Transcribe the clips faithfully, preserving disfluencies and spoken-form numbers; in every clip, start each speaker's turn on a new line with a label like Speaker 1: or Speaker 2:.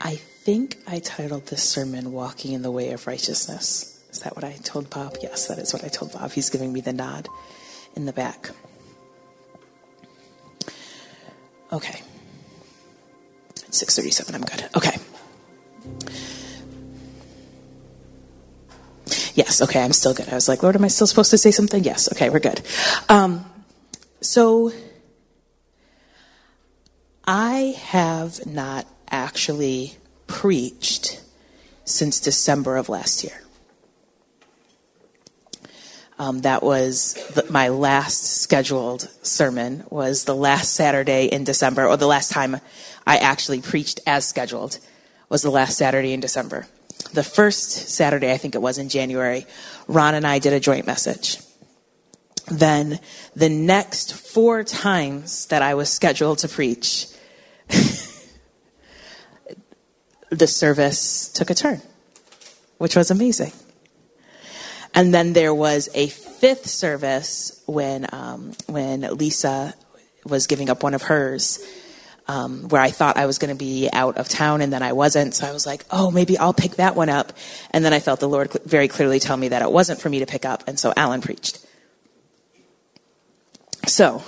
Speaker 1: I think I titled this sermon, Walking in the Way of Righteousness. Is that what I told Bob? Yes, that is what I told Bob. He's giving me the nod in the back. Okay. It's six thirty-seven, I'm good. Okay. Yes, okay, I'm still good. I was like, Lord, am I still supposed to say something? Yes, okay, we're good. Um, so, I have not actually preached since December of last year. Um, that was the, my last scheduled sermon, was the last Saturday in December, or the last time I actually preached as scheduled was the last Saturday in December. The first Saturday, I think it was in January, Ron and I did a joint message. Then the next four times that I was scheduled to preach, the service took a turn, which was amazing. And then there was a fifth service when um, when Lisa was giving up one of hers, um, where I thought I was going to be out of town, and then I wasn't. So I was like, oh, maybe I'll pick that one up. And then I felt the Lord very clearly tell me that it wasn't for me to pick up, and so Alan preached. So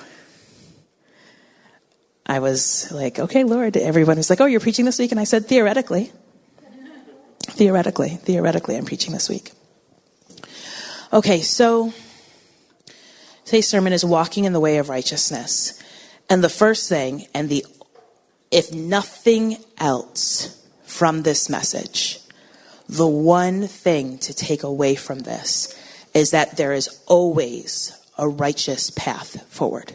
Speaker 1: I was like, okay, Lord. Everyone was like, oh, you're preaching this week? And I said, theoretically. Theoretically. Theoretically, I'm preaching this week. Okay, so today's sermon is walking in the way of righteousness. And the first thing, and the if nothing else from this message, the one thing to take away from this is that there is always a righteous path forward.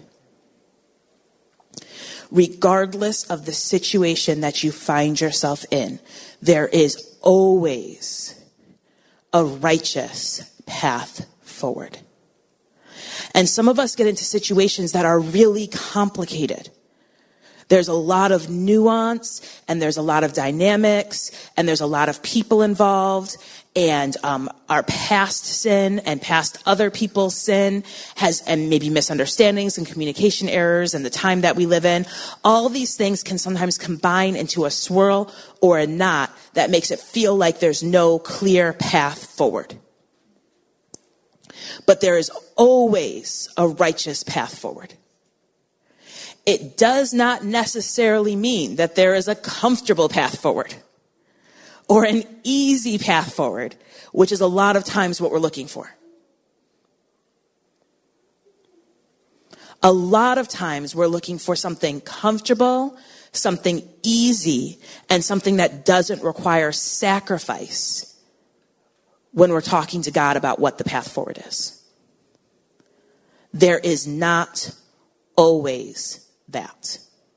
Speaker 1: Regardless of the situation that you find yourself in, there is always a righteous path forward. And some of us get into situations that are really complicated. There's a lot of nuance, and there's a lot of dynamics, and there's a lot of people involved, and um, our past sin and past other people's sin has, and maybe misunderstandings and communication errors and the time that we live in. All these things can sometimes combine into a swirl or a knot that makes it feel like there's no clear path forward. But there is always a righteous path forward. It does not necessarily mean that there is a comfortable path forward or an easy path forward, which is a lot of times what we're looking for. A lot of times we're looking for something comfortable, something easy, and something that doesn't require sacrifice when we're talking to God about what the path forward is. There is not always that.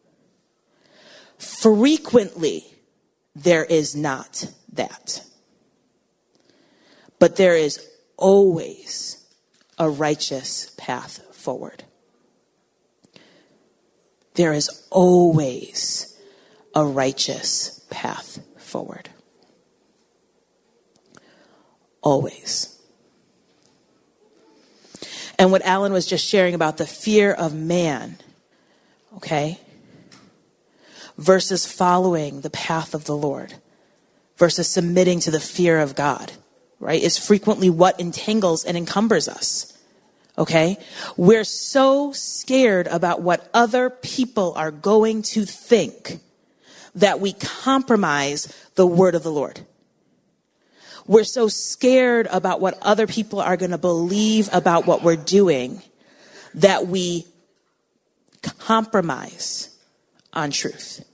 Speaker 1: Frequently, there is not that. But there is always a righteous path forward. There is always a righteous path forward. Always. And what Alan was just sharing about the fear of man, okay, versus following the path of the Lord, versus submitting to the fear of God, right, is frequently what entangles and encumbers us, okay? We're so scared about what other people are going to think that we compromise the word of the Lord. We're so scared about what other people are going to believe about what we're doing that we compromise on truth.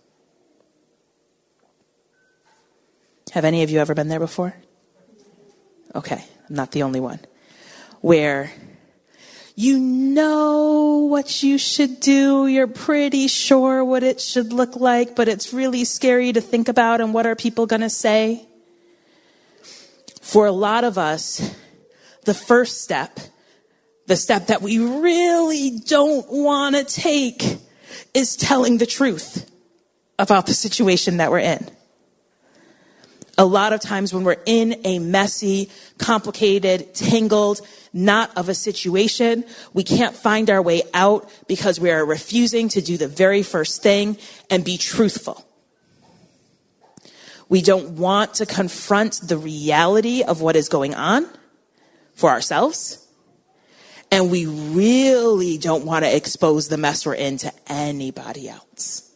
Speaker 1: Have any of you ever been there before? Okay, I'm not the only one. Where you know what you should do, you're pretty sure what it should look like, but it's really scary to think about, and what are people going to say? For a lot of us, the first step, the step that we really don't want to take, is telling the truth about the situation that we're in. A lot of times when we're in a messy, complicated, tangled knot of a situation, we can't find our way out because we are refusing to do the very first thing and be truthful. We don't want to confront the reality of what is going on for ourselves. And we really don't want to expose the mess we're in to anybody else.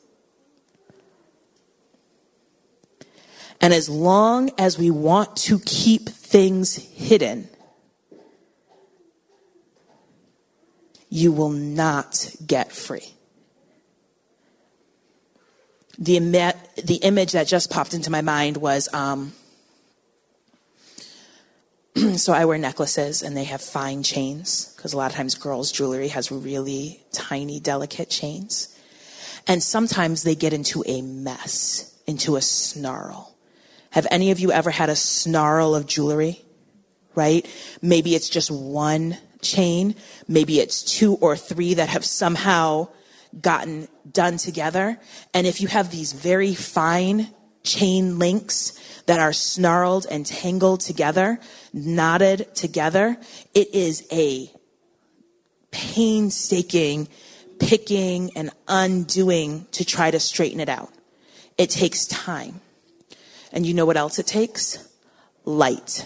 Speaker 1: And as long as we want to keep things hidden, you will not get free. The, Im- the image that just popped into my mind was, um, so I wear necklaces and they have fine chains, because a lot of times girls' jewelry has really tiny, delicate chains. And sometimes they get into a mess, into a snarl. Have any of you ever had a snarl of jewelry? Right? Maybe it's just one chain. Maybe it's two or three that have somehow gotten done together. And if you have these very fine chain links that are snarled and tangled together, knotted together, it is a painstaking picking and undoing to try to straighten it out. It takes time. And you know what else it takes? Light.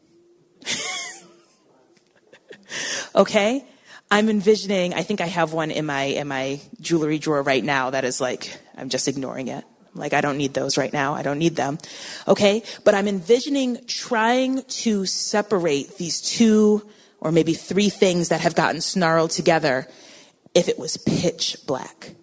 Speaker 1: Okay? I'm envisioning, I think I have one in my in my jewelry drawer right now that is like, I'm just ignoring it. Like, I don't need those right now. I don't need them. Okay? But I'm envisioning trying to separate these two or maybe three things that have gotten snarled together if it was pitch black.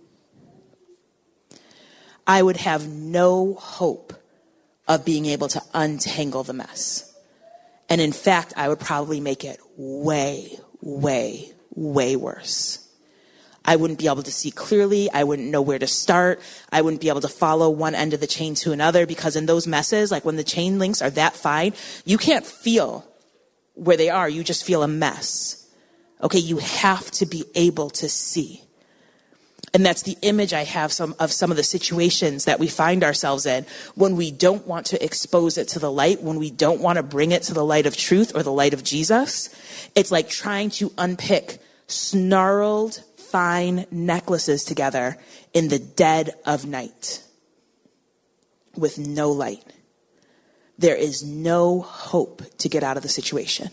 Speaker 1: I would have no hope of being able to untangle the mess. And in fact, I would probably make it way, way, way worse. I wouldn't be able to see clearly. I wouldn't know where to start. I wouldn't be able to follow one end of the chain to another, because in those messes, like when the chain links are that fine, you can't feel where they are. You just feel a mess. Okay, you have to be able to see. And that's the image I have some of some of the situations that we find ourselves in when we don't want to expose it to the light, when we don't want to bring it to the light of truth or the light of Jesus. It's like trying to unpick snarled, fine necklaces together in the dead of night with no light. There is no hope to get out of the situation.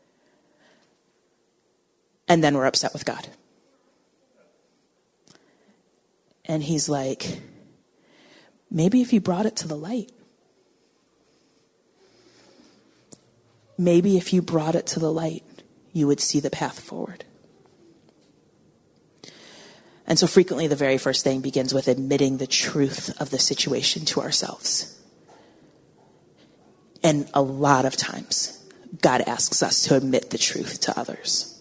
Speaker 1: And then we're upset with God. And he's like, maybe if you brought it to the light. Maybe if you brought it to the light, you would see the path forward. And so frequently the very first thing begins with admitting the truth of the situation to ourselves. And a lot of times, God asks us to admit the truth to others.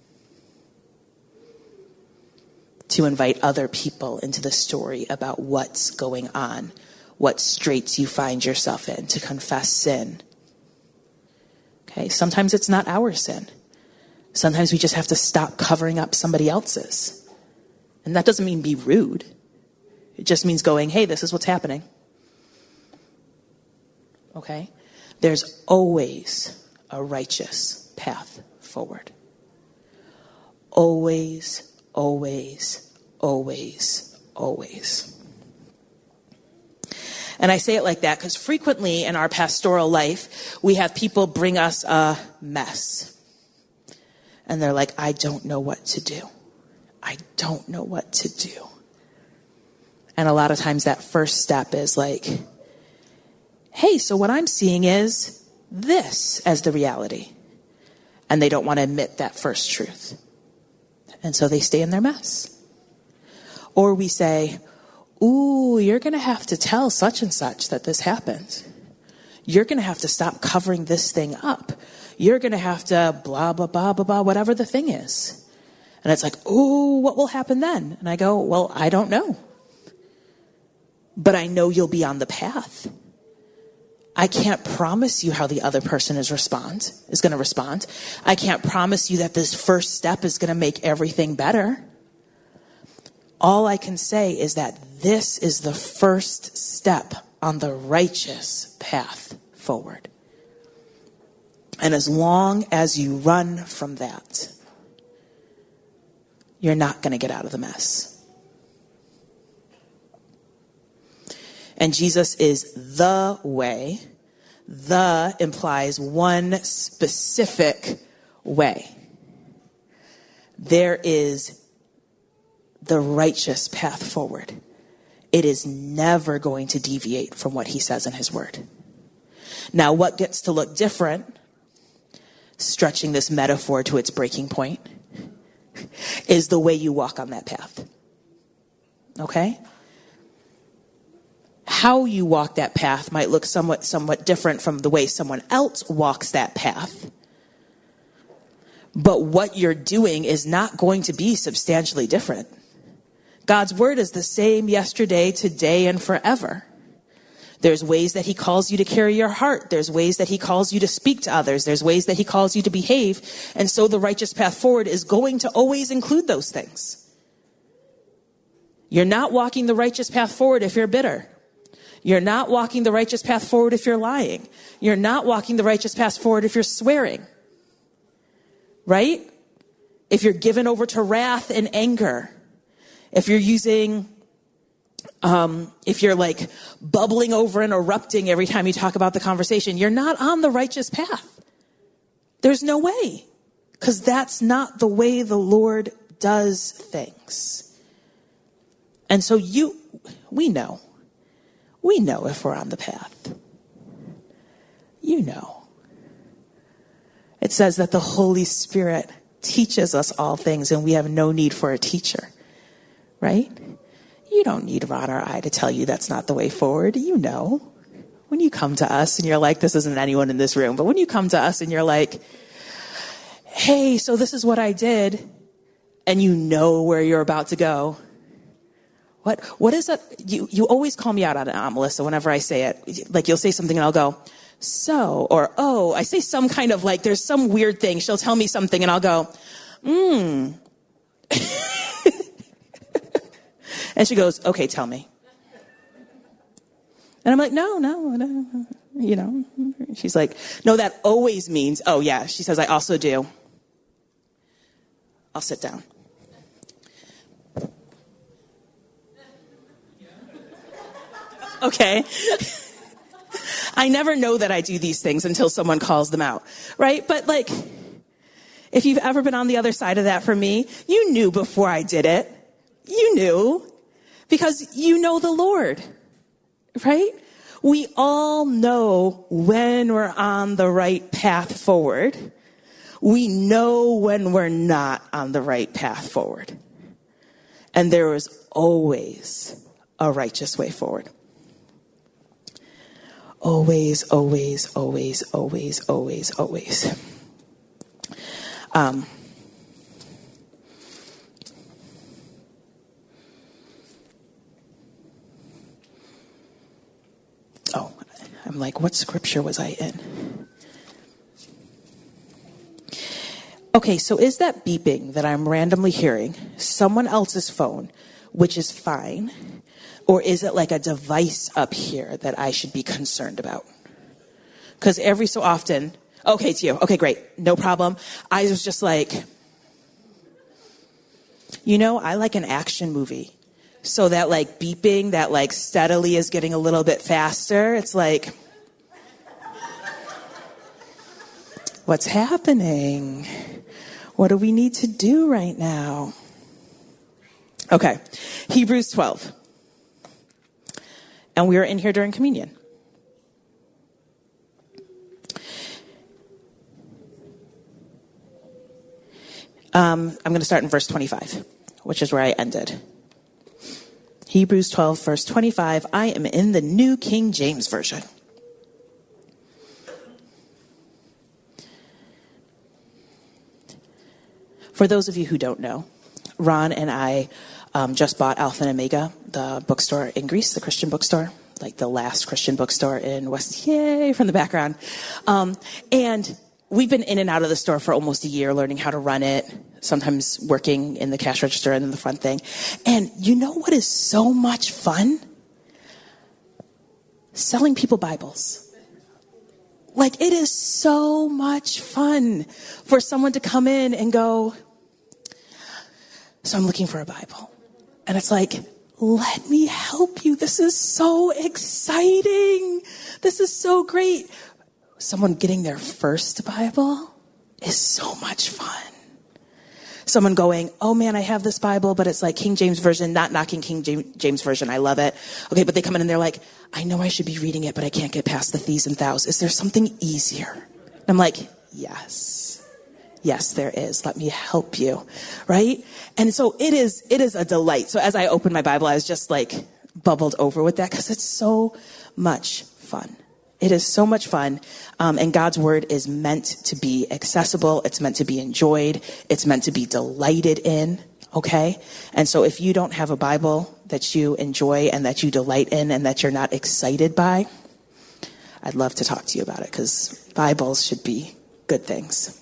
Speaker 1: To invite other people into the story about what's going on, what straits you find yourself in, to confess sin. Okay, sometimes it's not our sin. Sometimes we just have to stop covering up somebody else's. And that doesn't mean be rude. It just means going, hey, this is what's happening. Okay? There's always a righteous path forward. Always, always, always, always. And I say it like that because frequently in our pastoral life, we have people bring us a mess. And they're like, I don't know what to do. I don't know what to do. And a lot of times that first step is like, hey, so what I'm seeing is this as the reality. And they don't want to admit that first truth. And so they stay in their mess. Or we say, ooh, you're going to have to tell such and such that this happened. You're going to have to stop covering this thing up. You're going to have to blah, blah, blah, blah, blah, whatever the thing is. And it's like, ooh, what will happen then? And I go, well, I don't know. But I know you'll be on the path. I can't promise you how the other person is respond, is going to respond. I can't promise you that this first step is going to make everything better. All I can say is that this is the first step on the righteous path forward. And as long as you run from that, you're not going to get out of the mess. And Jesus is the way. The implies one specific way. There is the righteous path forward. It is never going to deviate from what he says in his word. Now, what gets to look different, stretching this metaphor to its breaking point, is the way you walk on that path. Okay? How you walk that path might look somewhat, somewhat different from the way someone else walks that path. But what you're doing is not going to be substantially different. God's word is the same yesterday, today, and forever. There's ways that he calls you to carry your heart. There's ways that he calls you to speak to others. There's ways that he calls you to behave. And so the righteous path forward is going to always include those things. You're not walking the righteous path forward if you're bitter. You're not walking the righteous path forward if you're lying. You're not walking the righteous path forward if you're swearing. Right? If you're given over to wrath and anger. If you're using, um, if you're like bubbling over and erupting every time you talk about the conversation, you're not on the righteous path. There's no way. Because that's not the way the Lord does things. And so you, we know. We know if we're on the path. You know. It says that the Holy Spirit teaches us all things and we have no need for a teacher. Right? You don't need Ron or I to tell you that's not the way forward. You know. When you come to us and you're like, this isn't anyone in this room, but when you come to us and you're like, hey, so this is what I did, and you know where you're about to go. What, what is that? You, you always call me out on it, Aunt Melissa, whenever I say it. Like, you'll say something and I'll go, so, or, oh, I say some kind of like, there's some weird thing. She'll tell me something and I'll go, hmm. And she goes, okay, tell me. And I'm like, no, no, no, you know. She's like, no, that always means, oh yeah. She says, I also do. I'll sit down. Okay. I never know that I do these things until someone calls them out, right? But like, if you've ever been on the other side of that for me, you knew before I did it. You knew. Because you know the Lord, right? We all know when we're on the right path forward. We know when we're not on the right path forward. And there is always a righteous way forward. Always, always, always, always, always, always. Um, oh, I'm like, what scripture was I in? Okay, so is that beeping that I'm randomly hearing someone else's phone, which is fine? Or is it like a device up here that I should be concerned about? Because every so often, okay, it's you. Okay, great. No problem. I was just like, you know, I like an action movie. So that like beeping that like steadily is getting a little bit faster. It's like, what's happening? What do we need to do right now? Okay, Hebrews twelve. And we were in here during communion. Um, I'm going to start in verse twenty-five, which is where I ended. Hebrews twelve, verse twenty-five. I am in the New King James Version. For those of you who don't know, Ron and I um, just bought Alpha and Omega, the bookstore in Greece, the Christian bookstore, like the last Christian bookstore in West, yay, from the background. Um, and we've been in and out of the store for almost a year, learning how to run it, sometimes working in the cash register and in the front thing. And you know what is so much fun? Selling people Bibles. Like, it is so much fun for someone to come in and go, so I'm looking for a Bible. And it's like, let me help you. This is so exciting. This is so great. Someone getting their first Bible is so much fun. Someone going, oh man, I have this Bible, but it's like King James Version, not knocking King James Version. I love it. Okay, but they come in and they're like, I know I should be reading it, but I can't get past the these and thous. Is there something easier? And I'm like, yes. Yes, there is. Let me help you. Right? And so it is, it is a delight. So as I opened my Bible, I was just like bubbled over with that because it's so much fun. It is so much fun, um, and God's word is meant to be accessible. It's meant to be enjoyed. It's meant to be delighted in, okay? And so if you don't have a Bible that you enjoy and that you delight in and that you're not excited by, I'd love to talk to you about it because Bibles should be good things.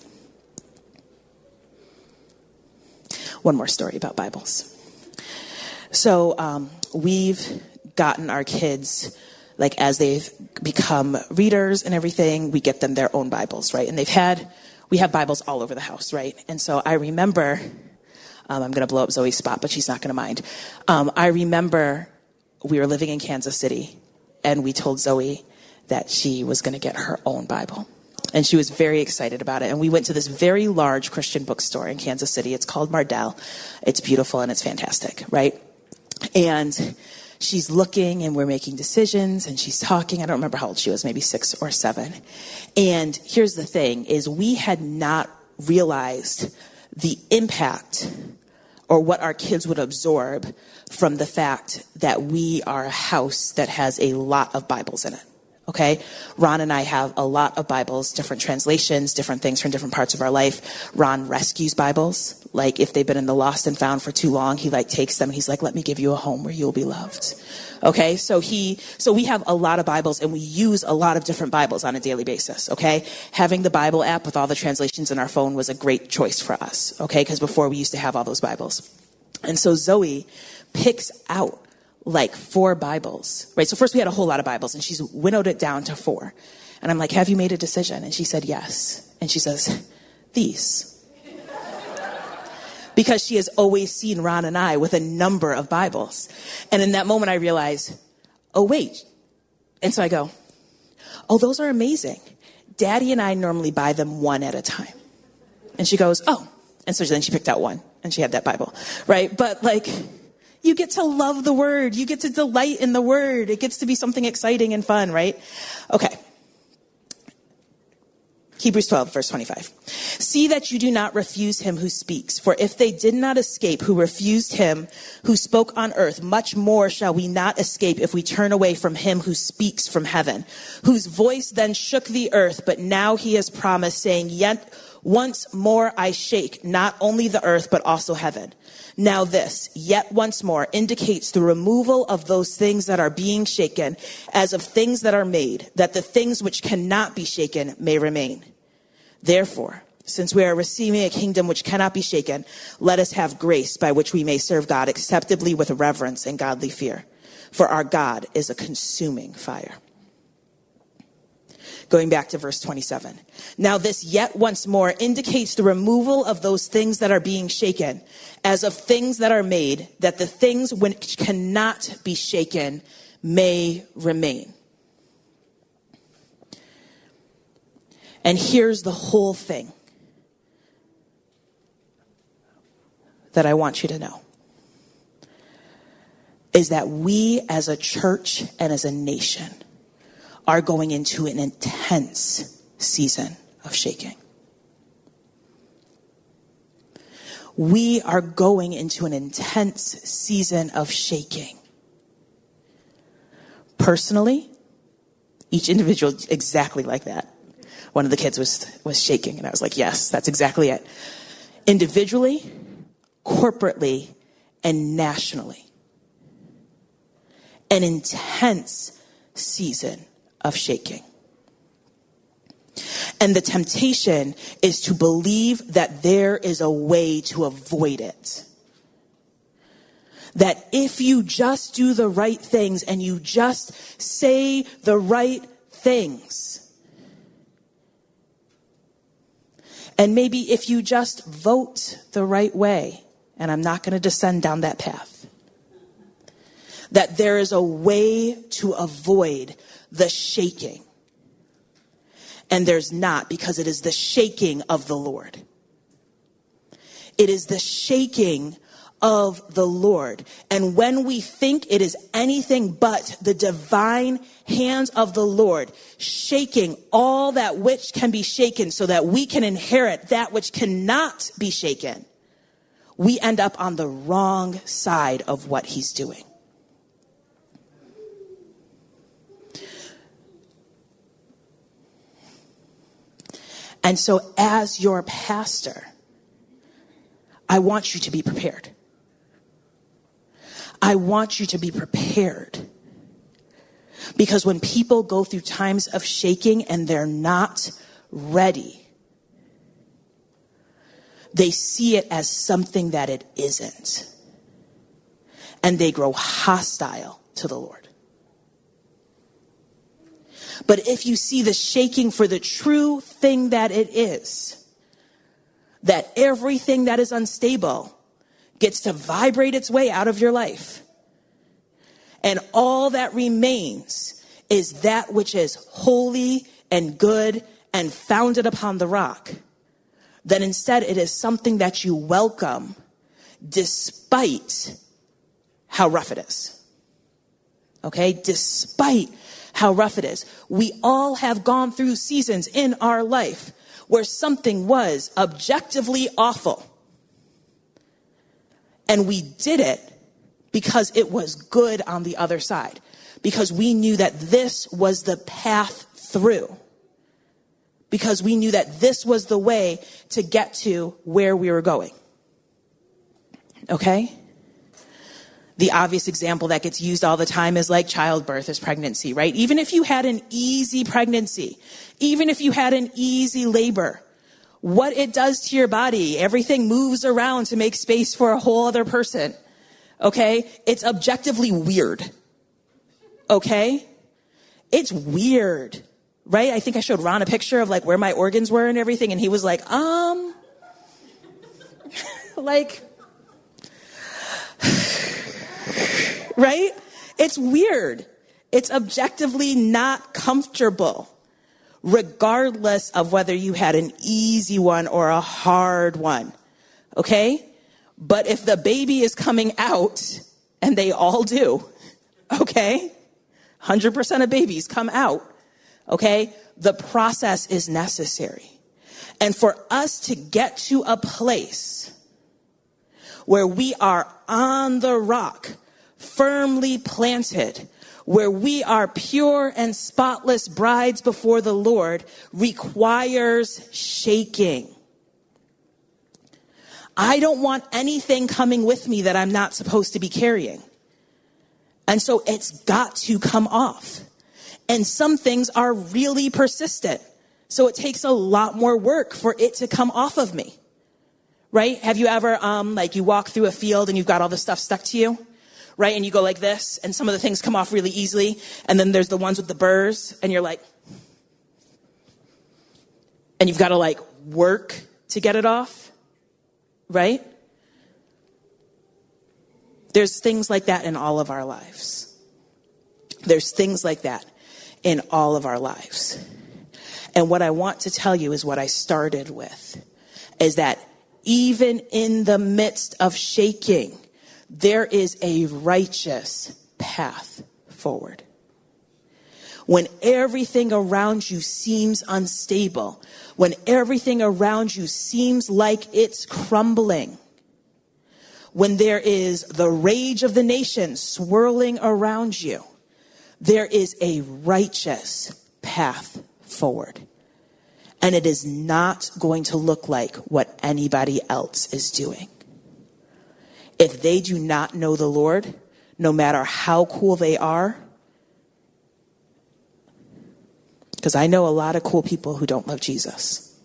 Speaker 1: One more story about Bibles. So um, we've gotten our kids, like as they've become readers and everything, we get them their own Bibles, right? And they've had, we have Bibles all over the house, right? And so I remember, um, I'm going to blow up Zoe's spot, but she's not going to mind. Um, I remember we were living in Kansas City and we told Zoe that she was going to get her own Bible. And she was very excited about it. And we went to this very large Christian bookstore in Kansas City. It's called Mardel. It's beautiful and it's fantastic, right? And she's looking and we're making decisions and she's talking. I don't remember how old she was, maybe six or seven. And here's the thing is we had not realized the impact or what our kids would absorb from the fact that we are a house that has a lot of Bibles in it. Okay. Ron and I have a lot of Bibles, different translations, different things from different parts of our life. Ron rescues Bibles. Like if they've been in the lost and found for too long, he like takes them and he's like, let me give you a home where you'll be loved. Okay. So he, so we have a lot of Bibles and we use a lot of different Bibles on a daily basis. Okay. Having the Bible app with all the translations in our phone was a great choice for us. Okay. Because before we used to have all those Bibles. And so Zoe picks out like four Bibles, right? So first we had a whole lot of Bibles and she's winnowed it down to four. And I'm like, have you made a decision? And she said, yes. And she says, these. Because she has always seen Ron and I with a number of Bibles. And in that moment I realized, oh, wait. And so I go, oh, those are amazing. Daddy and I normally buy them one at a time. And she goes, oh. And so then she picked out one and she had that Bible, right? But like, you get to love the word. You get to delight in the word. It gets to be something exciting and fun, right? Okay. Hebrews twelve, verse twenty-five. See that you do not refuse him who speaks. For if they did not escape who refused him who spoke on earth, much more shall we not escape if we turn away from him who speaks from heaven, whose voice then shook the earth. But now he has promised, saying, yet once more I shake not only the earth, but also heaven. Now this, yet once more, indicates the removal of those things that are being shaken, as of things that are made, that the things which cannot be shaken may remain. Therefore, since we are receiving a kingdom which cannot be shaken, let us have grace by which we may serve God acceptably with reverence and godly fear. For our God is a consuming fire. Going back to verse twenty-seven. Now this yet once more indicates the removal of those things that are being shaken, as of things that are made, that the things which cannot be shaken may remain. And here's the whole thing that I want you to know. Is that we as a church and as a nation are going into an intense season of shaking. We are going into an intense season of shaking. Personally, each individual exactly like that. One of the kids was, was shaking and I was like, yes, that's exactly it. Individually, corporately, and nationally. An intense season of shaking. And the temptation is to believe that there is a way to avoid it. That if you just do the right things and you just say the right things, and maybe if you just vote the right way, and I'm not going to descend down that path, that there is a way to avoid the shaking. And there's not, because it is the shaking of the Lord. It is the shaking of the Lord. And when we think it is anything but the divine hands of the Lord shaking all that which can be shaken so that we can inherit that which cannot be shaken, we end up on the wrong side of what he's doing. And so as your pastor, I want you to be prepared. I want you to be prepared. Because when people go through times of shaking and they're not ready, they see it as something that it isn't. And they grow hostile to the Lord. But if you see the shaking for the true thing that it is, that everything that is unstable gets to vibrate its way out of your life, and all that remains is that which is holy and good and founded upon the rock, then instead it is something that you welcome despite how rough it is. Okay? Despite how rough it is. We all have gone through seasons in our life where something was objectively awful. And we did it because it was good on the other side. Because we knew that this was the path through. Because we knew that this was the way to get to where we were going. Okay? The obvious example that gets used all the time is like childbirth is pregnancy, right? Even if you had an easy pregnancy, even if you had an easy labor, what it does to your body, everything moves around to make space for a whole other person, okay? It's objectively weird, okay? It's weird, right? I think I showed Ron a picture of like where my organs were and everything, and he was like, um, like... Right? It's weird. It's objectively not comfortable, regardless of whether you had an easy one or a hard one. Okay? But if the baby is coming out, and they all do, okay? one hundred percent of babies come out, okay? The process is necessary. And for us to get to a place where we are on the rock, firmly planted, where we are pure and spotless brides before the Lord, requires shaking. I don't want anything coming with me that I'm not supposed to be carrying. And so it's got to come off. And some things are really persistent. So it takes a lot more work for it to come off of me. Right? Have you ever, um, like you walk through a field and you've got all the stuff stuck to you? Right? And you go like this, and some of the things come off really easily. And then there's the ones with the burrs, and you're like, and you've got to like work to get it off. Right? There's things like that in all of our lives. There's things like that in all of our lives. And what I want to tell you is what I started with, is that even in the midst of shaking, there is a righteous path forward. When everything around you seems unstable, when everything around you seems like it's crumbling, when there is the rage of the nations swirling around you, there is a righteous path forward. And it is not going to look like what anybody else is doing. If they do not know the Lord, no matter how cool they are, because I know a lot of cool people who don't love Jesus.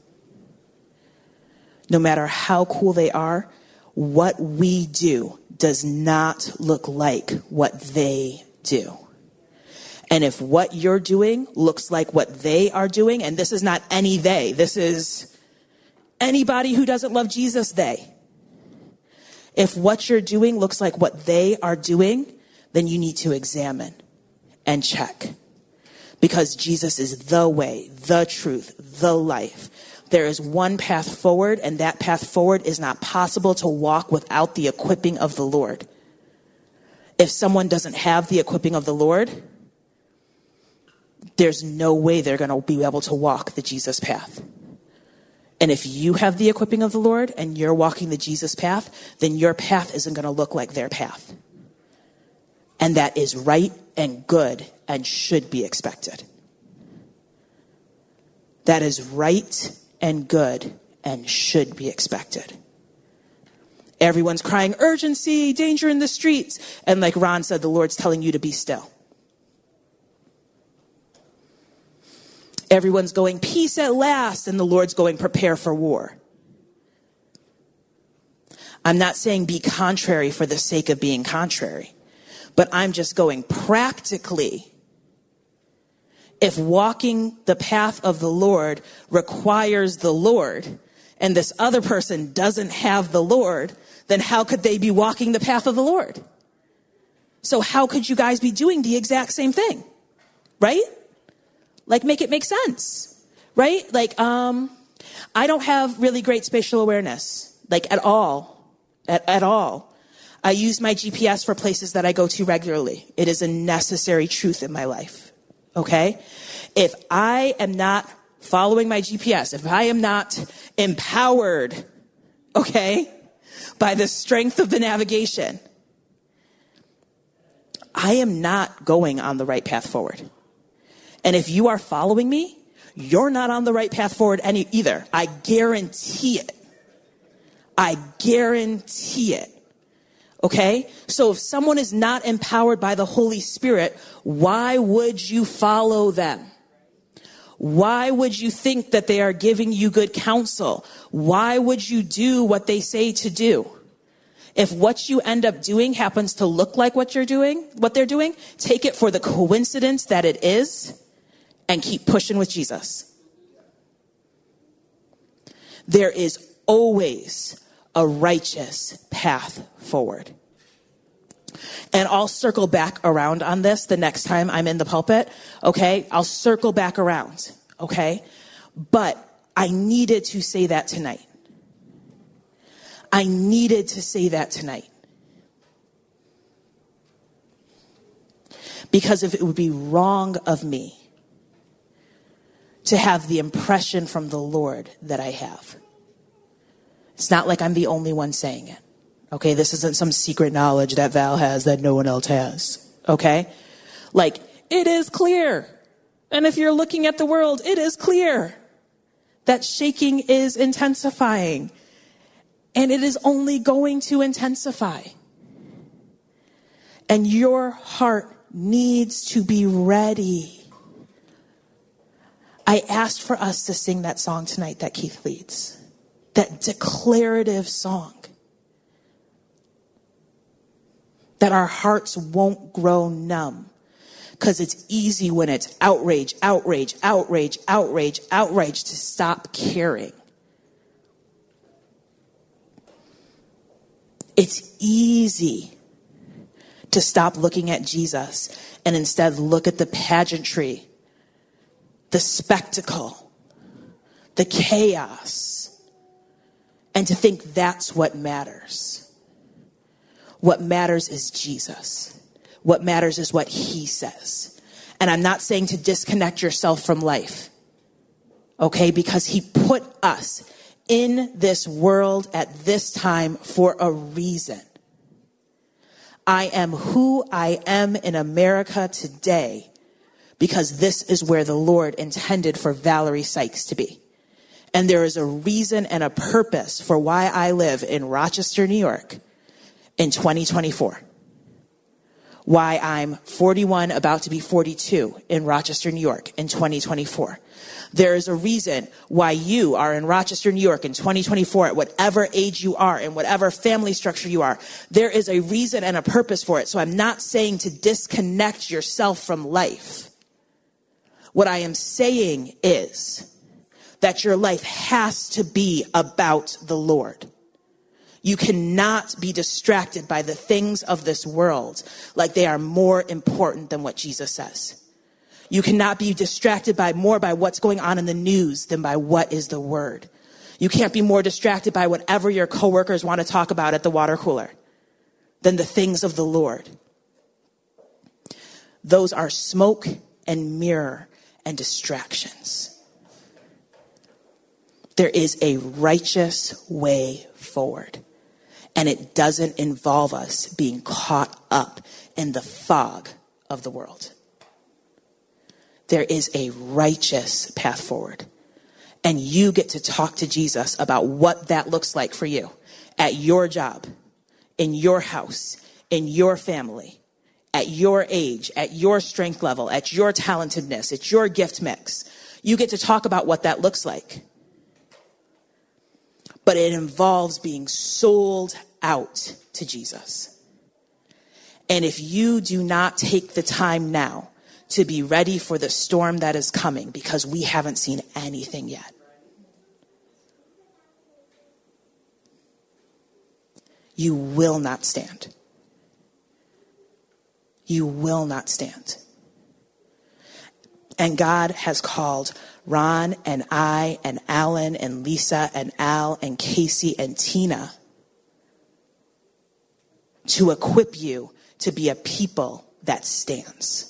Speaker 1: No matter how cool they are, what we do does not look like what they do. And if what you're doing looks like what they are doing, and this is not any they, this is anybody who doesn't love Jesus, they. If what you're doing looks like what they are doing, then you need to examine and check. Because Jesus is the way, the truth, the life. There is one path forward, and that path forward is not possible to walk without the equipping of the Lord. If someone doesn't have the equipping of the Lord, there's no way they're going to be able to walk the Jesus path. And if you have the equipping of the Lord and you're walking the Jesus path, then your path isn't going to look like their path. And that is right and good and should be expected. That is right and good and should be expected. Everyone's crying, urgency, danger in the streets. And like Ron said, the Lord's telling you to be still. Everyone's going, peace at last, and the Lord's going, prepare for war. I'm not saying be contrary for the sake of being contrary, but I'm just going practically. If walking the path of the Lord requires the Lord, and this other person doesn't have the Lord, then how could they be walking the path of the Lord? So how could you guys be doing the exact same thing? Right? Like, make it make sense, right? Like, um, I don't have really great spatial awareness, like at all, at, at all. I use my G P S for places that I go to regularly. It is a necessary truth in my life, okay? If I am not following my G P S, if I am not empowered, okay, by the strength of the navigation, I am not going on the right path forward. And if you are following me, you're not on the right path forward any either. I guarantee it. I guarantee it. Okay? So if someone is not empowered by the Holy Spirit, why would you follow them? Why would you think that they are giving you good counsel? Why would you do what they say to do? If what you end up doing happens to look like what you're doing, what they're doing, take it for the coincidence that it is and keep pushing with Jesus. There is always a righteous path forward. And I'll circle back around on this the next time I'm in the pulpit, okay? I'll circle back around, okay? But I needed to say that tonight. I needed to say that tonight. Because if it would be wrong of me to have the impression from the Lord that I have. It's not like I'm the only one saying it. Okay, this isn't some secret knowledge that Val has that no one else has. Okay? Like, it is clear. And if you're looking at the world, it is clear that shaking is intensifying. And it is only going to intensify. And your heart needs to be ready. I asked for us to sing that song tonight that Keith leads. That declarative song. That our hearts won't grow numb. Because it's easy when it's outrage, outrage, outrage, outrage, outrage to stop caring. It's easy to stop looking at Jesus and instead look at the pageantry, the spectacle, the chaos, and to think that's what matters. What matters is Jesus. What matters is what he says. And I'm not saying to disconnect yourself from life, okay? Because he put us in this world at this time for a reason. I am who I am in America today because this is where the Lord intended for Valerie Sykes to be. And there is a reason and a purpose for why I live in Rochester, New York in twenty twenty-four. Why I'm forty-one, about to be forty-two in Rochester, New York in twenty twenty-four. There is a reason why you are in Rochester, New York in twenty twenty-four, at whatever age you are, in whatever family structure you are. There is a reason and a purpose for it. So I'm not saying to disconnect yourself from life. What I am saying is that your life has to be about the Lord. You cannot be distracted by the things of this world like they are more important than what Jesus says. You cannot be distracted by more by what's going on in the news than by what is the word. You can't be more distracted by whatever your coworkers want to talk about at the water cooler than the things of the Lord. Those are smoke and mirror and distractions. There is a righteous way forward, and it doesn't involve us being caught up in the fog of the world. There is a righteous path forward, and you get to talk to Jesus about what that looks like for you at your job, in your house, in your family, at your age, at your strength level, at your talentedness, at your gift mix. You get to talk about what that looks like. But it involves being sold out to Jesus. And if you do not take the time now to be ready for the storm that is coming, because we haven't seen anything yet, you will not stand. You will not stand. And God has called Ron and I and Alan and Lisa and Al and Casey and Tina to equip you to be a people that stands.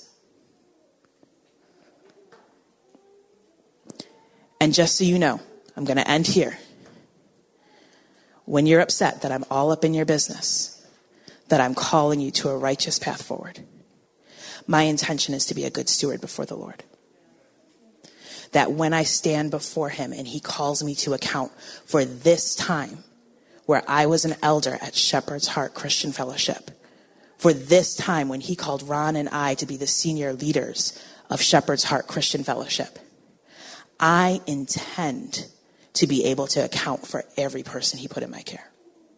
Speaker 1: And just so you know, I'm going to end here. When you're upset that I'm all up in your business, that I'm calling you to a righteous path forward, my intention is to be a good steward before the Lord. That when I stand before him and he calls me to account for this time where I was an elder at Shepherd's Heart Christian Fellowship, for this time when he called Ron and I to be the senior leaders of Shepherd's Heart Christian Fellowship, I intend to be able to account for every person he put in my care.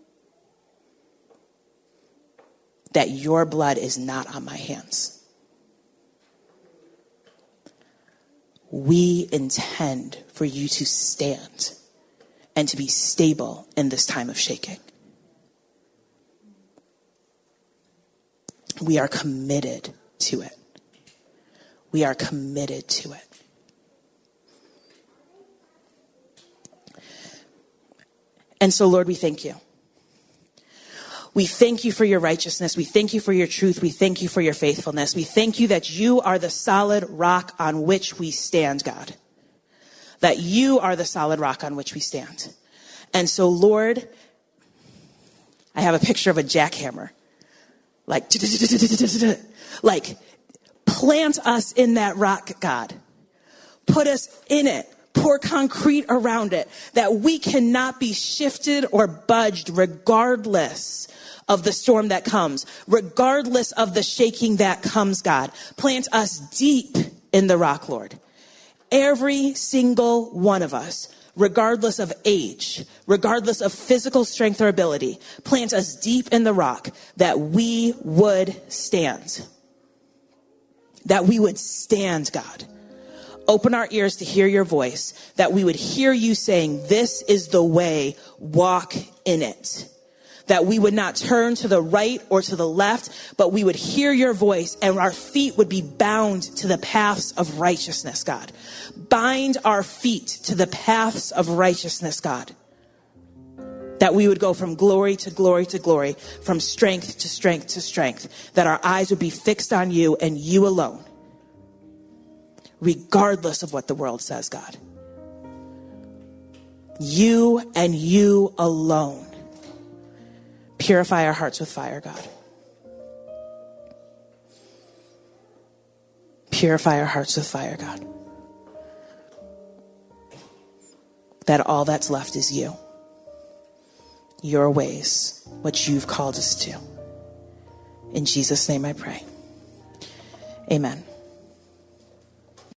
Speaker 1: That your blood is not on my hands. We intend for you to stand and to be stable in this time of shaking. We are committed to it. We are committed to it. And so, Lord, we thank you. We thank you for your righteousness. We thank you for your truth. We thank you for your faithfulness. We thank you that you are the solid rock on which we stand, God. That you are the solid rock on which we stand. And so, Lord, I have a picture of a jackhammer. Like, like, plant us in that rock, God. Put us in it. Pour concrete around it, that we cannot be shifted or budged regardless of the storm that comes, regardless of the shaking that comes, God. Plant us deep in the rock, Lord. Every single one of us, regardless of age, regardless of physical strength or ability, plant us deep in the rock that we would stand. That we would stand, God. Open our ears to hear your voice, that we would hear you saying, this is the way, walk in it. That we would not turn to the right or to the left, but we would hear your voice and our feet would be bound to the paths of righteousness, God. Bind our feet to the paths of righteousness, God. That we would go from glory to glory to glory, from strength to strength to strength. That our eyes would be fixed on you and you alone. Regardless of what the world says, God. You and you alone. Purify our hearts with fire, God. Purify our hearts with fire, God. That all that's left is you. Your ways, what you've called us to. In Jesus' name I pray. Amen.